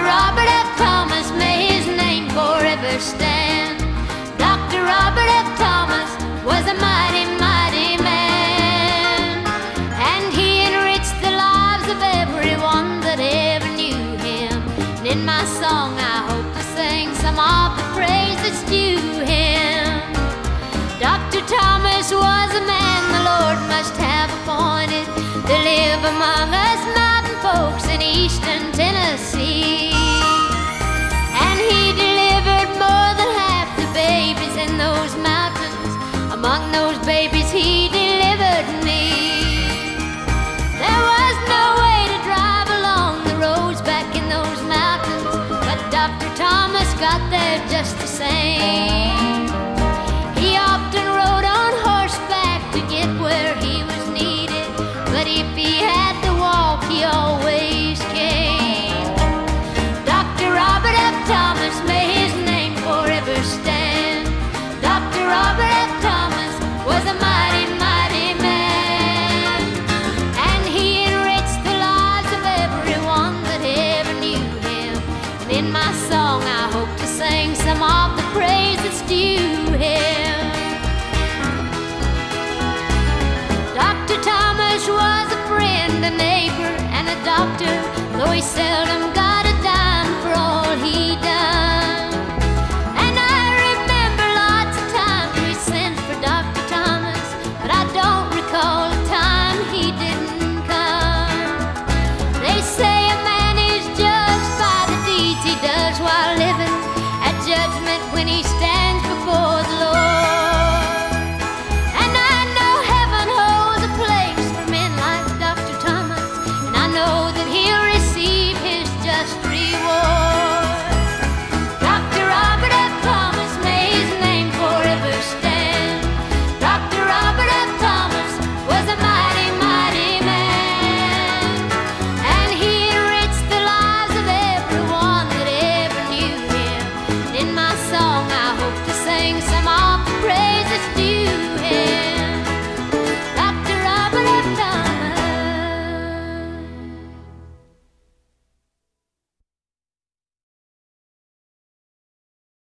Robert F. Thomas, may his name forever stand. Dr. Robert F. Thomas was a mighty, mighty man, and he enriched the lives of everyone that ever knew him. And in my song I hope to sing some of the praise that's due him. Dr. Thomas was a man the Lord must have appointed to live among us mountain folks in eastern Tennessee.